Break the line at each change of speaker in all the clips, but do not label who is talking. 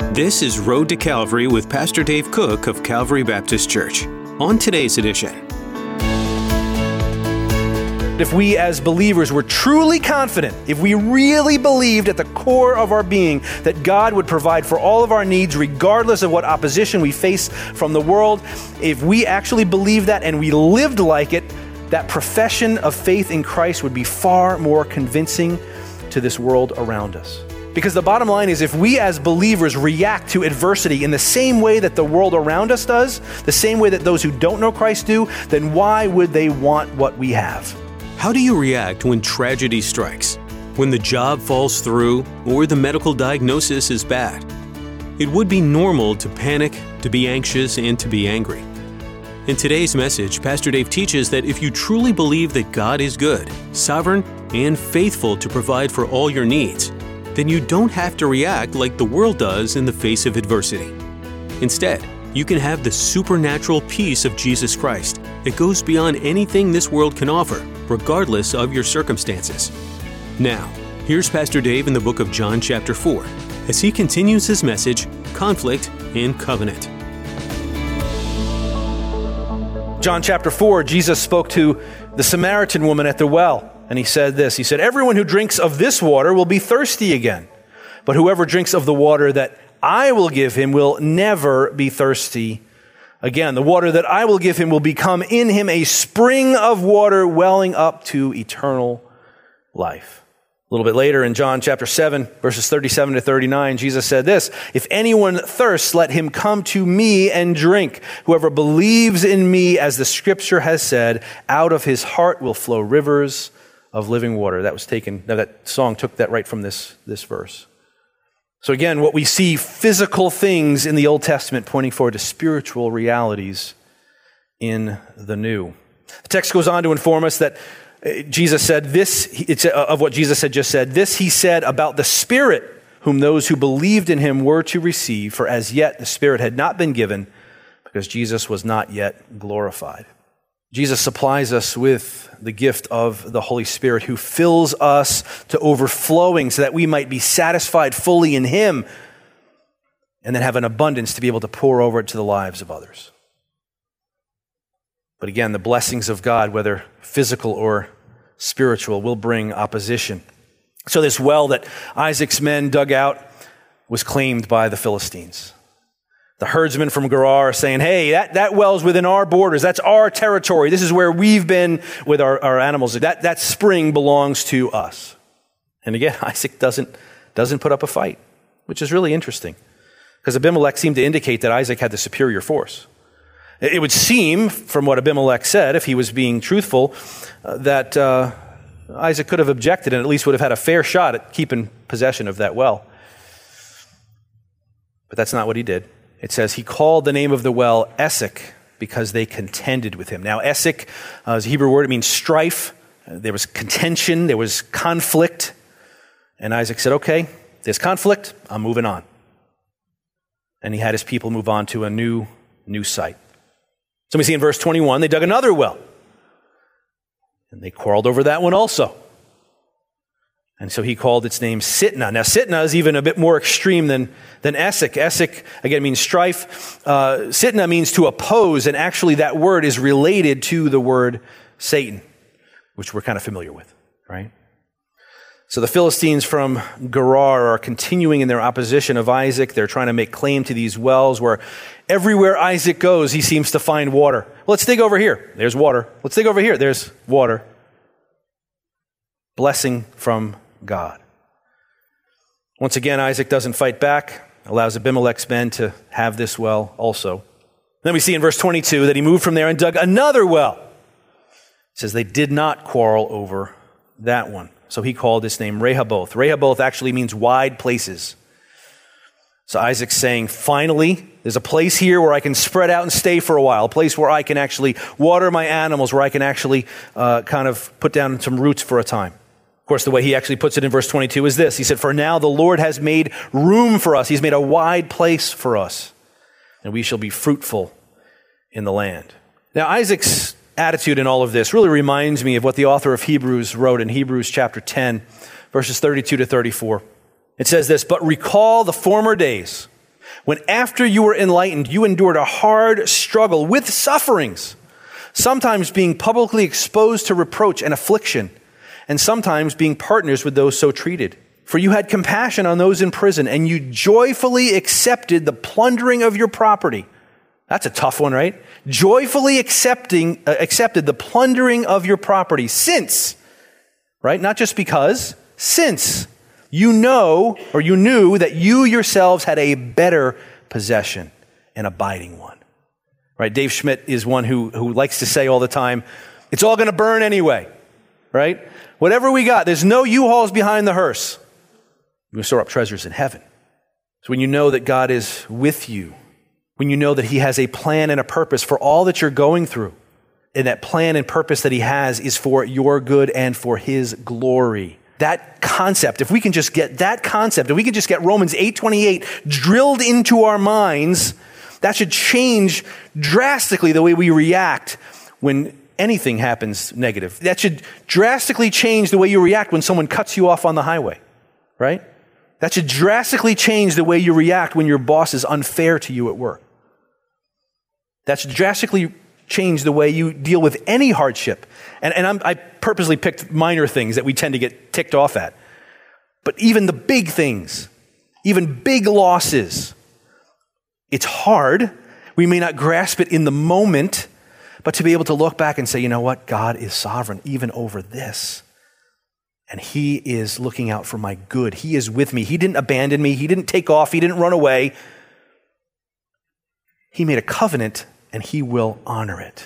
This is Road to Calvary with Pastor Dave Cook of Calvary Baptist Church. On today's edition,
if we as believers were truly confident, if we really believed at the core of our being that God would provide for all of our needs regardless of what opposition we face from the world, if we actually believed that and we lived like it, that profession of faith in Christ would be far more convincing to this world around us. Because the bottom line is, if we as believers react to adversity in the same way that the world around us does, the same way that those who don't know Christ do, then why would they want what we have?
how do you react when tragedy strikes? When the job falls through or the medical diagnosis is bad? It would be normal to panic, to be anxious, and to be angry. In today's message, Pastor Dave teaches that if you truly believe that God is good, sovereign, and faithful to provide for all your needs, then you don't have to react like the world does in the face of adversity. Instead, you can have the supernatural peace of Jesus Christ that goes beyond anything this world can offer, regardless of your circumstances. Now, here's Pastor Dave in the book of John chapter 4, as he continues his message, Conflict and Covenant.
John chapter 4, Jesus spoke to the Samaritan woman at the well, and he said this. He said, "Everyone who drinks of this water will be thirsty again, but whoever drinks of the water that I will give him will never be thirsty again. The water that I will give him will become in him a spring of water welling up to eternal life." A little bit later in John chapter 7, verses 37 to 39, Jesus said this, "If anyone thirsts, let him come to me and drink. Whoever believes in me, as the scripture has said, out of his heart will flow rivers of living water." That song took that right from this verse. So again, what we see, physical things in the Old Testament pointing forward to spiritual realities in the New. The text goes on to inform us that Jesus said this, of what Jesus had just said, this he said about the Spirit, whom those who believed in him were to receive, for as yet the Spirit had not been given, because Jesus was not yet glorified. Jesus supplies us with the gift of the Holy Spirit, who fills us to overflowing so that we might be satisfied fully in him and then have an abundance to be able to pour over it to the lives of others. But again, the blessings of God, whether physical or spiritual, will bring opposition. So this well that Isaac's men dug out was claimed by the Philistines. The herdsmen from Gerar are saying, hey, that well's within our borders. That's our territory. This is where we've been with our animals. That spring belongs to us. And again, Isaac doesn't put up a fight, which is really interesting, because Abimelech seemed to indicate that Isaac had the superior force. It would seem, from what Abimelech said, if he was being truthful, that Isaac could have objected and at least would have had a fair shot at keeping possession of that well. But that's not what he did. It says he called the name of the well Essek because they contended with him. Now, Essek is a Hebrew word. It means strife. There was contention. There was conflict. And Isaac said, okay, there's conflict. I'm moving on. And he had his people move on to a new site. So we see in verse 21, they dug another well. And they quarreled over that one also. And so he called its name Sitnah. Now, Sitnah is even a bit more extreme than Essek. Essek, again, means strife. Sitnah means to oppose, and actually that word is related to the word Satan, which we're kind of familiar with, right? So the Philistines from Gerar are continuing in their opposition of Isaac. They're trying to make claim to these wells where everywhere Isaac goes, he seems to find water. Well, let's dig over here. There's water. Let's dig over here. There's water. Blessing from God. Once again, Isaac doesn't fight back, allows Abimelech's men to have this well also. Then we see in verse 22 that he moved from there and dug another well. It says they did not quarrel over that one. So he called his name Rehoboth. Rehoboth actually means wide places. So Isaac's saying, finally, there's a place here where I can spread out and stay for a while, a place where I can actually water my animals, where I can actually kind of put down some roots for a time. Of course, the way he actually puts it in verse 22 is this. He said, "For now the Lord has made room for us. He's made a wide place for us, and we shall be fruitful in the land." Now, Isaac's attitude in all of this really reminds me of what the author of Hebrews wrote in Hebrews chapter 10, verses 32 to 34. It says this, "But recall the former days when after you were enlightened, you endured a hard struggle with sufferings, sometimes being publicly exposed to reproach and affliction, and sometimes being partners with those so treated. For you had compassion on those in prison, and you joyfully accepted the plundering of your property. That's a tough one, right? Joyfully accepted the plundering of your property, since, right? Not just because, since you know, or you knew that you yourselves had a better possession, an abiding one. Right? Dave Schmidt is one who likes to say all the time, it's all going to burn anyway, right? Whatever we got, there's no U-Hauls behind the hearse. We're going to store up treasures in heaven. So when you know that God is with you, when you know that he has a plan and a purpose for all that you're going through, and that plan and purpose that he has is for your good and for his glory. That concept, if we can just get that concept, if we can just get Romans 8:28 drilled into our minds, that should change drastically the way we react when anything happens negative. That should drastically change the way you react when someone cuts you off on the highway, right? That should drastically change the way you react when your boss is unfair to you at work. That should drastically change the way you deal with any hardship. And I purposely picked minor things that we tend to get ticked off at. But even the big things, even big losses, it's hard. We may not grasp it in the moment, but to be able to look back and say, you know what? God is sovereign even over this. And he is looking out for my good. He is with me. He didn't abandon me. He didn't take off. He didn't run away. He made a covenant, and he will honor it.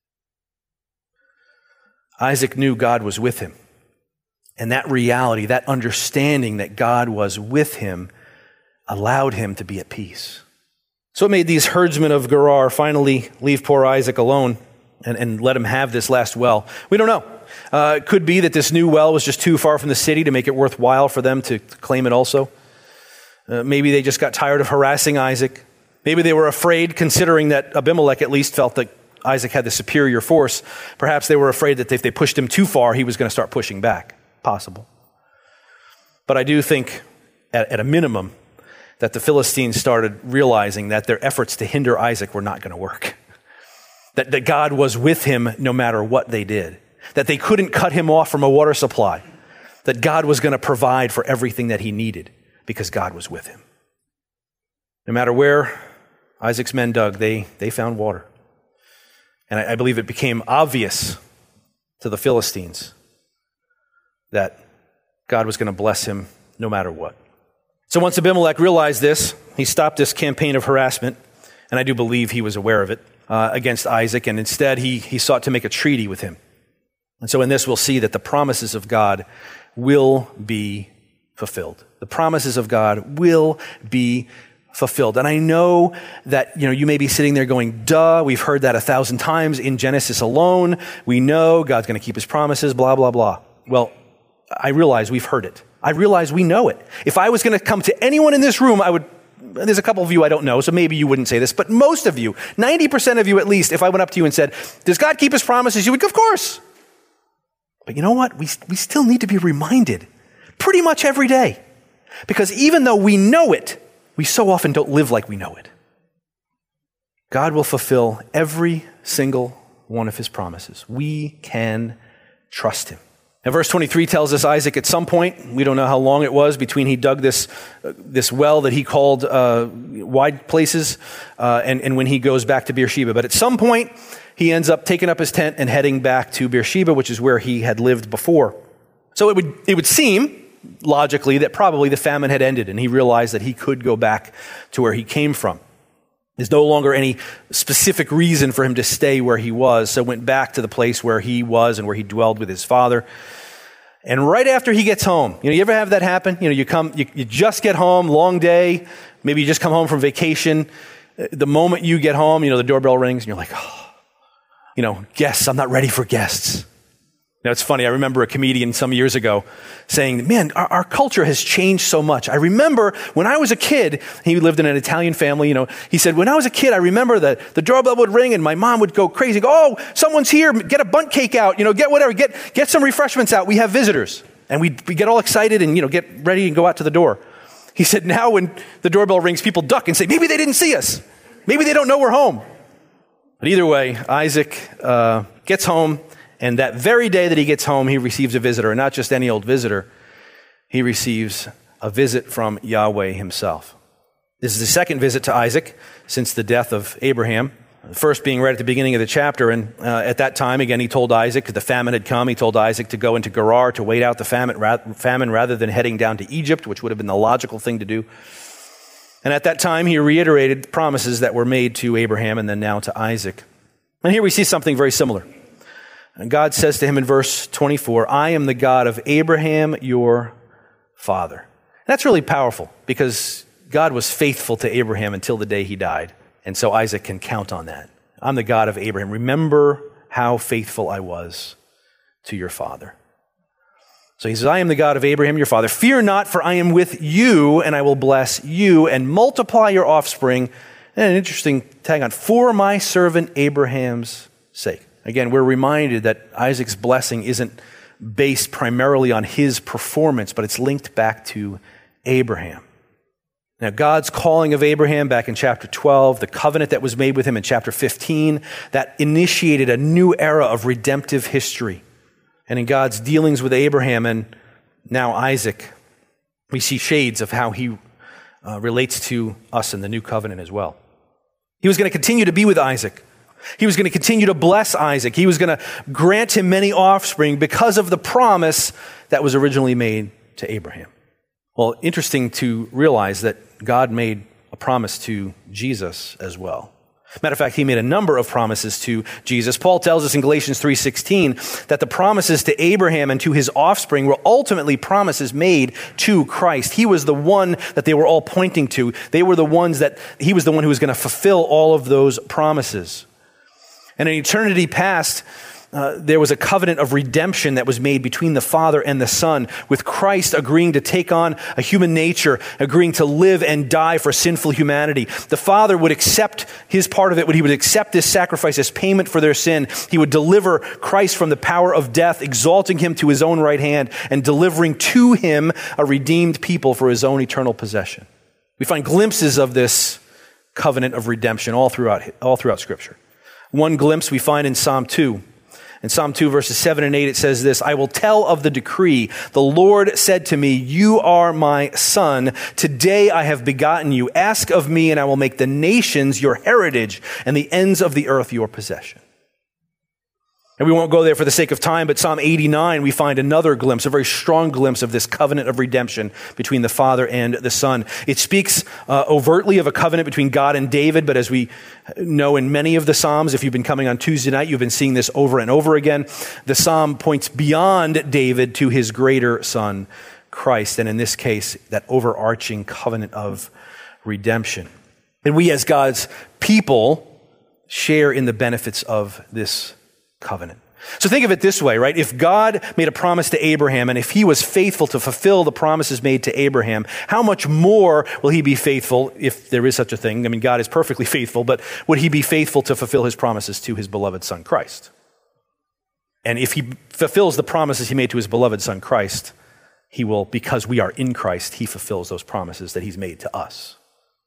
Isaac knew God was with him. And that reality, that understanding that God was with him, allowed him to be at peace. So it made these herdsmen of Gerar finally leave poor Isaac alone and let him have this last well. We don't know. It could be that this new well was just too far from the city to make it worthwhile for them to claim it also. Maybe they just got tired of harassing Isaac. Maybe they were afraid, considering that Abimelech at least felt that Isaac had the superior force. Perhaps they were afraid that if they pushed him too far, he was going to start pushing back. Possible. But I do think, at a minimum, that the Philistines started realizing that their efforts to hinder Isaac were not going to work. That God was with him no matter what they did. That they couldn't cut him off from a water supply. That God was going to provide for everything that he needed because God was with him. No matter where Isaac's men dug, they found water. And I believe it became obvious to the Philistines that God was going to bless him no matter what. So once Abimelech realized this, he stopped this campaign of harassment, and I do believe he was aware of it, against Isaac, and instead he sought to make a treaty with him. And so in this we'll see that the promises of God will be fulfilled. The promises of God will be fulfilled. And I know that, you may be sitting there going, duh, we've heard that 1,000 times in Genesis alone. We know God's going to keep his promises, blah, blah, blah. Well, I realize we've heard it. I realize we know it. If I was going to come to anyone in this room, there's a couple of you I don't know, so maybe you wouldn't say this, but most of you, 90% of you at least, if I went up to you and said, does God keep his promises? You would go, of course. But you know what? We still need to be reminded pretty much every day. Because even though we know it, we so often don't live like we know it. God will fulfill every single one of his promises. We can trust him. Now, verse 23 tells us Isaac at some point, we don't know how long it was between he dug this well that he called wide places and when he goes back to Beersheba. But at some point, he ends up taking up his tent and heading back to Beersheba, which is where he had lived before. So it would seem, logically, that probably the famine had ended and he realized that he could go back to where he came from. There's no longer any specific reason for him to stay where he was, so went back to the place where he was and where he dwelled with his father. And right after he gets home, you ever have that happen? You just get home, long day, maybe you just come home from vacation. The moment you get home, the doorbell rings and you're like, guests, I'm not ready for guests. It's funny, I remember a comedian some years ago saying, man, our culture has changed so much. I remember when I was a kid, he lived in an Italian family, he said, when I was a kid, I remember that the doorbell would ring and my mom would go crazy, oh, someone's here, get a bundt cake out, get whatever, get some refreshments out, we have visitors. And we get all excited and, get ready and go out to the door. He said, now when the doorbell rings, people duck and say, maybe they didn't see us. Maybe they don't know we're home. But either way, Isaac gets home, and that very day that he gets home, he receives a visitor, and not just any old visitor. He receives a visit from Yahweh himself. This is the second visit to Isaac since the death of Abraham. The first being right at the beginning of the chapter, and at that time, again, he told Isaac, the famine had come, he told Isaac to go into Gerar to wait out the famine rather than heading down to Egypt, which would have been the logical thing to do. And at that time, he reiterated the promises that were made to Abraham and then now to Isaac. And here we see something very similar. And God says to him in verse 24, I am the God of Abraham, your father. That's really powerful because God was faithful to Abraham until the day he died. And so Isaac can count on that. I'm the God of Abraham. Remember how faithful I was to your father. So he says, I am the God of Abraham, your father. Fear not, for I am with you, and I will bless you and multiply your offspring. And an interesting tag on, for my servant Abraham's sake. Again, we're reminded that Isaac's blessing isn't based primarily on his performance, but it's linked back to Abraham. Now, God's calling of Abraham back in chapter 12, the covenant that was made with him in chapter 15, that initiated a new era of redemptive history. And in God's dealings with Abraham and now Isaac, we see shades of how he relates to us in the new covenant as well. He was going to continue to be with Isaac. He was going to continue to bless Isaac. He was going to grant him many offspring because of the promise that was originally made to Abraham. Well, interesting to realize that God made a promise to Jesus as well. Matter of fact, he made a number of promises to Jesus. Paul tells us in Galatians 3:16 that the promises to Abraham and to his offspring were ultimately promises made to Christ. He was the one that they were all pointing to. They were the ones that he was the one who was going to fulfill all of those promises. And in eternity past, there was a covenant of redemption that was made between the Father and the Son, with Christ agreeing to take on a human nature, agreeing to live and die for sinful humanity. The Father would accept his part of it, he would accept this sacrifice as payment for their sin. He would deliver Christ from the power of death, exalting him to his own right hand and delivering to him a redeemed people for his own eternal possession. We find glimpses of this covenant of redemption all throughout Scripture. One glimpse we find in Psalm 2. In Psalm 2, verses 7 and 8, it says this, I will tell of the decree. The Lord said to me, you are my son. Today I have begotten you. Ask of me, and I will make the nations your heritage and the ends of the earth your possession. And we won't go there for the sake of time, but Psalm 89, we find another glimpse, a very strong glimpse of this covenant of redemption between the Father and the Son. It speaks overtly of a covenant between God and David, but as we know in many of the Psalms, if you've been coming on Tuesday night, you've been seeing this over and over again. The Psalm points beyond David to his greater son, Christ, and in this case, that overarching covenant of redemption. And we as God's people share in the benefits of this covenant. So think of it this way, right? If God made a promise to Abraham, and if he was faithful to fulfill the promises made to Abraham, how much more will he be faithful, if there is such a thing? I mean, God is perfectly faithful, but would he be faithful to fulfill his promises to his beloved son, Christ? And if he fulfills the promises he made to his beloved son, Christ, he will, because we are in Christ, he fulfills those promises that he's made to us.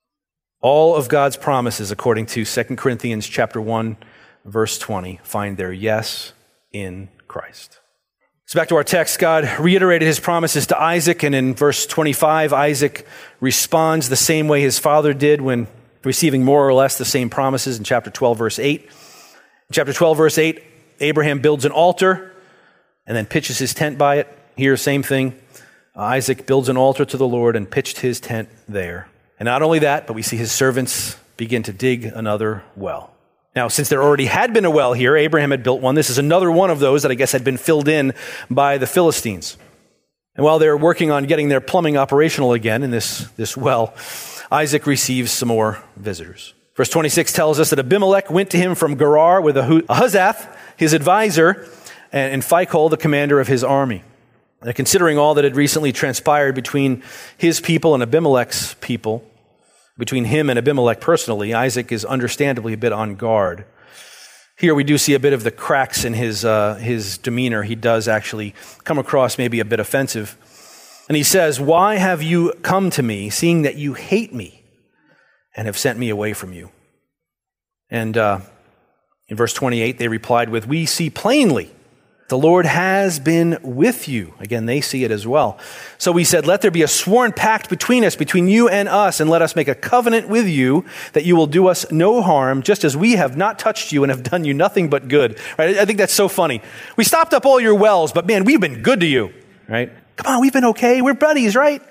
All of God's promises, according to 2 Corinthians chapter 1, verse 20, find their yes in Christ. So back to our text, God reiterated his promises to Isaac, and in verse 25, Isaac responds the same way his father did when receiving more or less the same promises in chapter 12, verse 8. In chapter 12, verse 8, Abraham builds an altar and then pitches his tent by it. Here, same thing. Isaac builds an altar to the Lord and pitched his tent there. And not only that, but we see his servants begin to dig another well. Now, since there already had been a well here, Abraham had built one. This is another one of those that I guess had been filled in by the Philistines. And while they're working on getting their plumbing operational again in this well, Isaac receives some more visitors. Verse 26 tells us that Abimelech went to him from Gerar with Ahuzath, his advisor, and Phicol, the commander of his army. And considering all that had recently transpired between his people and Abimelech's people, between him and Abimelech personally, Isaac is understandably a bit on guard. Here we do see a bit of the cracks in his demeanor. He does actually come across maybe a bit offensive. And he says, why have you come to me, seeing that you hate me and have sent me away from you? And in verse 28, they replied with, we see plainly the Lord has been with you. Again, they see it as well. So we said, let there be a sworn pact between us, between you and us, and let us make a covenant with you that you will do us no harm, just as we have not touched you and have done you nothing but good. Right? I think that's so funny. We stopped up all your wells, but man, we've been good to you. Right? Come on, we've been okay. We're buddies, right?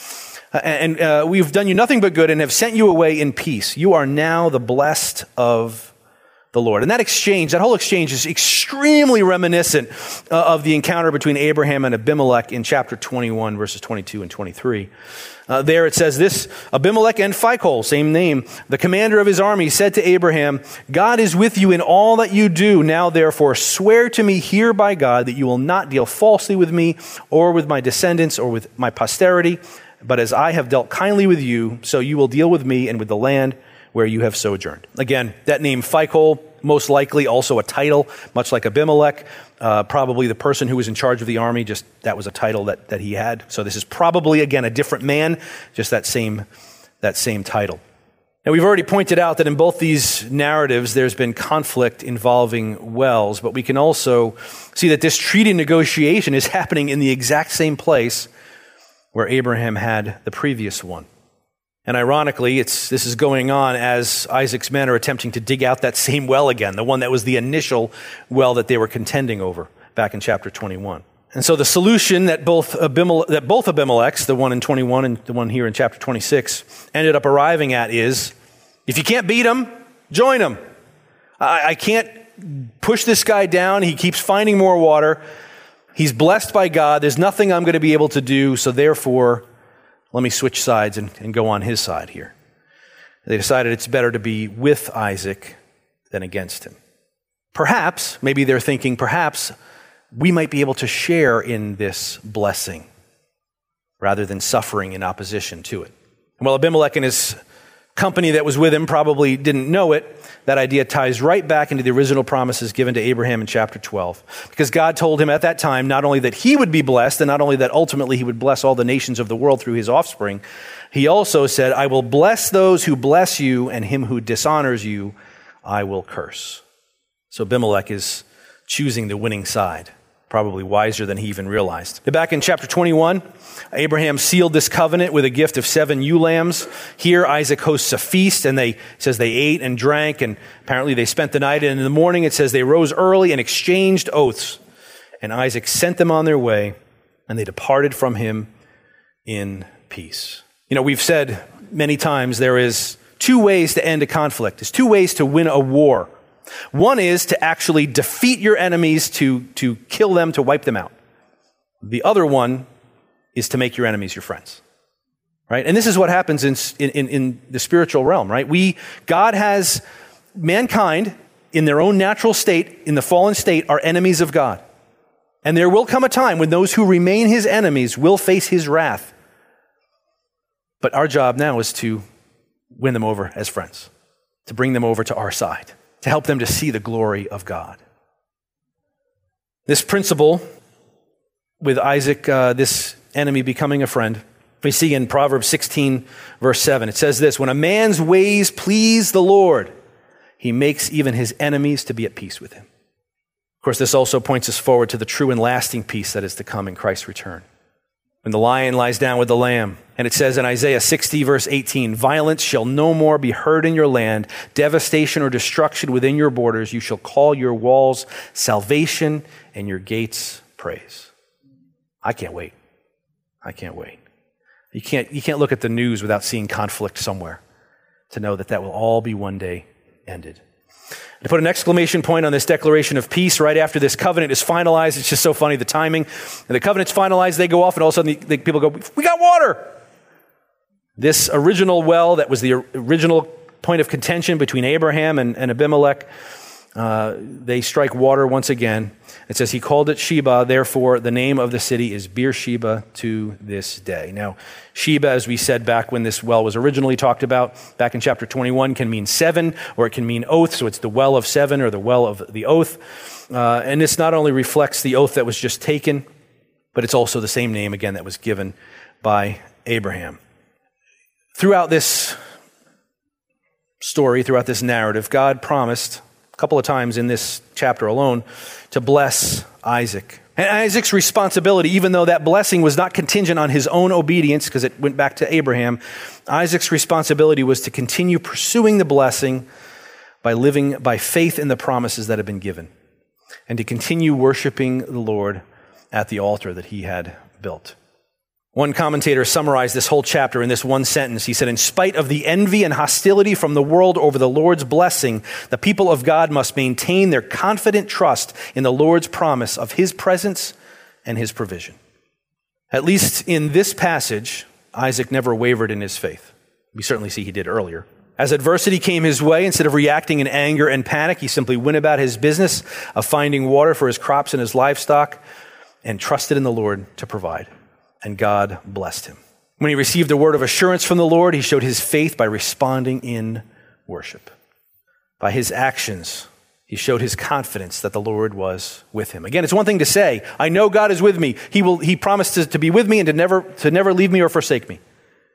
And we've done you nothing but good and have sent you away in peace. You are now the blessed of the Lord. And that exchange, that whole exchange is extremely reminiscent of the encounter between Abraham and Abimelech in chapter 21, verses 22 and 23. There it says this, Abimelech and Phicol, same name, the commander of his army, said to Abraham, God is with you in all that you do. Now therefore swear to me here by God that you will not deal falsely with me or with my descendants or with my posterity, but as I have dealt kindly with you, so you will deal with me and with the land where you have sojourned. Again, that name Phicol, most likely also a title, much like Abimelech, probably the person who was in charge of the army, just that was a title that he had. So this is probably, again, a different man, just that same title. Now, we've already pointed out that in both these narratives, there's been conflict involving wells, but we can also see that this treaty negotiation is happening in the exact same place where Abraham had the previous one. And ironically, this is going on as Isaac's men are attempting to dig out that same well again, the one that was the initial well that they were contending over back in chapter 21. And so the solution that both Abimelechs, the one in 21 and the one here in chapter 26, ended up arriving at is, if you can't beat him, join him. I can't push this guy down. He keeps finding more water. He's blessed by God. There's nothing I'm going to be able to do, so therefore, let me switch sides and go on his side here. They decided it's better to be with Isaac than against him. Perhaps, maybe they're thinking, perhaps we might be able to share in this blessing rather than suffering in opposition to it. Well, Abimelech and his company that was with him probably didn't know it. That idea ties right back into the original promises given to Abraham in chapter 12. Because God told him at that time not only that he would be blessed, and not only that ultimately he would bless all the nations of the world through his offspring, he also said, I will bless those who bless you, and him who dishonors you, I will curse. So Abimelech is choosing the winning side, probably wiser than he even realized. Back in chapter 21, Abraham sealed this covenant with a gift of 7 ewe lambs. Here, Isaac hosts a feast, and it says they ate and drank, and apparently they spent the night. And in the morning, it says they rose early and exchanged oaths. And Isaac sent them on their way, and they departed from him in peace. You know, we've said many times there is 2 ways to end a conflict. There's 2 ways to win a war. One is to actually defeat your enemies, to kill them, to wipe them out. The other one is to make your enemies your friends, right? And this is what happens in the spiritual realm, right? God has mankind in their own natural state, in the fallen state, are enemies of God. And there will come a time when those who remain his enemies will face his wrath. But our job now is to win them over as friends, to bring them over to our side, to help them to see the glory of God. This principle with Isaac, this enemy becoming a friend, we see in Proverbs 16, verse 7. It says this, when a man's ways please the Lord, he makes even his enemies to be at peace with him. Of course, this also points us forward to the true and lasting peace that is to come in Christ's return. When the lion lies down with the lamb. And it says in Isaiah 60, verse 18, violence shall no more be heard in your land, devastation or destruction within your borders. You shall call your walls salvation and your gates praise. I can't wait. I can't wait. You can't look at the news without seeing conflict somewhere to know that will all be one day ended. To put an exclamation point on this declaration of peace right after this covenant is finalized, it's just so funny, the timing. And the covenant's finalized, they go off, and all of a sudden people go, we got water! This original well that was the original point of contention between Abraham and Abimelech, they strike water once again. It says he called it Sheba, therefore the name of the city is Beersheba to this day. Now, Sheba, as we said back when this well was originally talked about, back in chapter 21, can mean 7, or it can mean oath, so it's the well of 7 or the well of the oath. And this not only reflects the oath that was just taken, but it's also the same name, again, that was given by Abraham. Throughout this story, throughout this narrative, God promised a couple of times in this chapter alone to bless Isaac. And Isaac's responsibility, even though that blessing was not contingent on his own obedience, because it went back to Abraham, Isaac's responsibility was to continue pursuing the blessing by living by faith in the promises that have been given, and to continue worshiping the Lord at the altar that he had built. One commentator summarized this whole chapter in this one sentence. He said, "In spite of the envy and hostility from the world over the Lord's blessing, the people of God must maintain their confident trust in the Lord's promise of his presence and his provision." At least in this passage, Isaac never wavered in his faith. We certainly see he did earlier. As adversity came his way, instead of reacting in anger and panic, he simply went about his business of finding water for his crops and his livestock and trusted in the Lord to provide. And God blessed him. When he received a word of assurance from the Lord, he showed his faith by responding in worship. By his actions, he showed his confidence that the Lord was with him. Again, it's one thing to say, "I know God is with me. He promised to be with me and to never leave me or forsake me."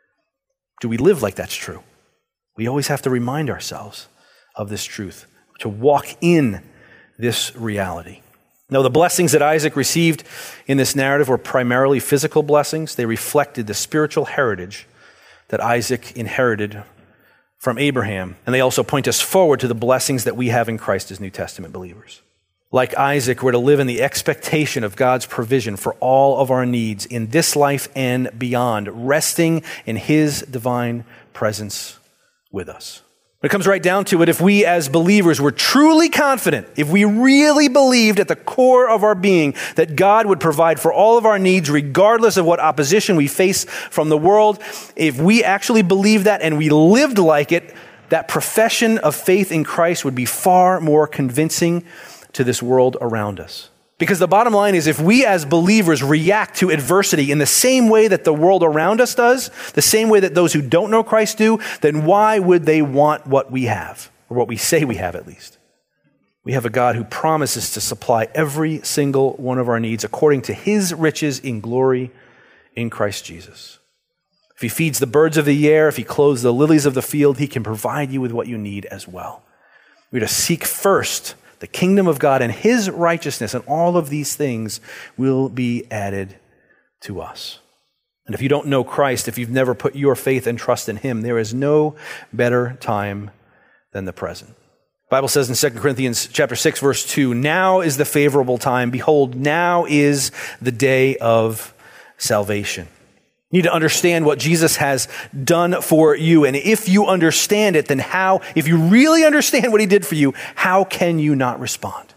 Do we live like that's true? We always have to remind ourselves of this truth, to walk in this reality. Now, the blessings that Isaac received in this narrative were primarily physical blessings. They reflected the spiritual heritage that Isaac inherited from Abraham. And they also point us forward to the blessings that we have in Christ as New Testament believers. Like Isaac, we're to live in the expectation of God's provision for all of our needs in this life and beyond, resting in his divine presence with us. When it comes right down to it, if we as believers were truly confident, if we really believed at the core of our being that God would provide for all of our needs regardless of what opposition we face from the world, if we actually believed that and we lived like it, that profession of faith in Christ would be far more convincing to this world around us. Because the bottom line is, if we as believers react to adversity in the same way that the world around us does, the same way that those who don't know Christ do, then why would they want what we have, or what we say we have at least? We have a God who promises to supply every single one of our needs according to his riches in glory in Christ Jesus. If he feeds the birds of the air, if he clothes the lilies of the field, he can provide you with what you need as well. We're to seek first the kingdom of God and his righteousness, and all of these things will be added to us. And if you don't know Christ, if you've never put your faith and trust in him, there is no better time than the present. The Bible says in 2 Corinthians chapter 6, verse 2, "Now is the favorable time. Behold, now is the day of salvation." You need to understand what Jesus has done for you. And if you understand it, then if you really understand what he did for you, how can you not respond?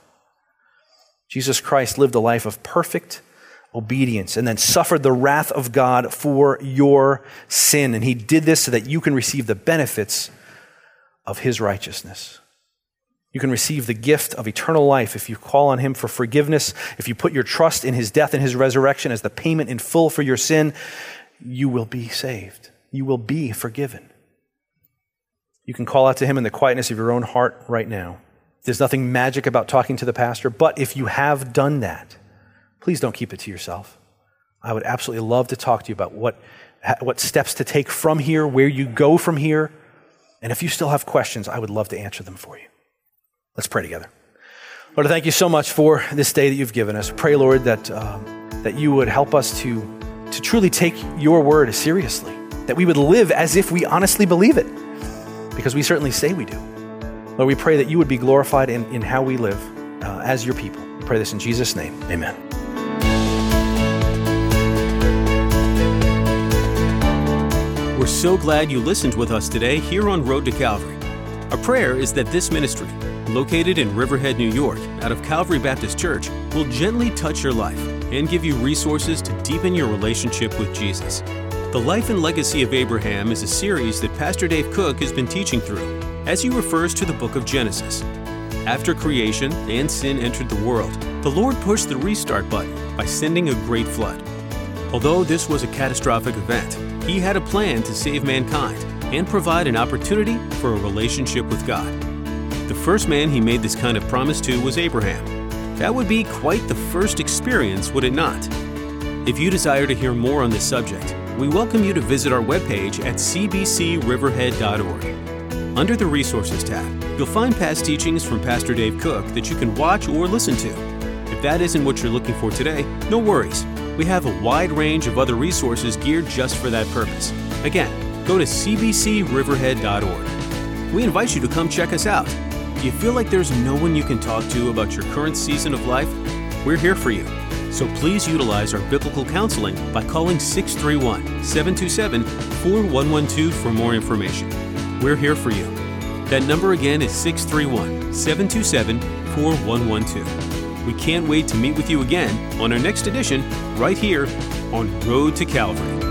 Jesus Christ lived a life of perfect obedience and then suffered the wrath of God for your sin. And he did this so that you can receive the benefits of his righteousness. You can receive the gift of eternal life if you call on him for forgiveness. If you put your trust in his death and his resurrection as the payment in full for your sin, you will be saved. You will be forgiven. You can call out to him in the quietness of your own heart right now. There's nothing magic about talking to the pastor, but if you have done that, please don't keep it to yourself. I would absolutely love to talk to you about what steps to take from here, where you go from here. And if you still have questions, I would love to answer them for you. Let's pray together. Lord, thank you so much for this day that you've given us. Pray, Lord, that you would help us to truly take your word seriously, that we would live as if we honestly believe it, because we certainly say we do. Lord, we pray that you would be glorified in how we live as your people. We pray this in Jesus' name. Amen.
We're so glad you listened with us today here on Road to Calvary. Our prayer is that this ministry, located in Riverhead, New York, out of Calvary Baptist Church, will gently touch your life and give you resources to deepen your relationship with Jesus. The Life and Legacy of Abraham is a series that Pastor Dave Cook has been teaching through as he refers to the book of Genesis. After creation and sin entered the world, the Lord pushed the restart button by sending a great flood. Although this was a catastrophic event, he had a plan to save mankind and provide an opportunity for a relationship with God. The first man he made this kind of promise to was Abraham. That would be quite the first experience, would it not? If you desire to hear more on this subject, we welcome you to visit our webpage at cbcriverhead.org. Under the Resources tab, you'll find past teachings from Pastor Dave Cook that you can watch or listen to. If that isn't what you're looking for today, no worries. We have a wide range of other resources geared just for that purpose. Again, go to cbcriverhead.org. We invite you to come check us out. Do you feel like there's no one you can talk to about your current season of life? We're here for you. So please utilize our biblical counseling by calling 631-727-4112 for more information. We're here for you. That number again is 631-727-4112. We can't wait to meet with you again on our next edition right here on Road to Calvary.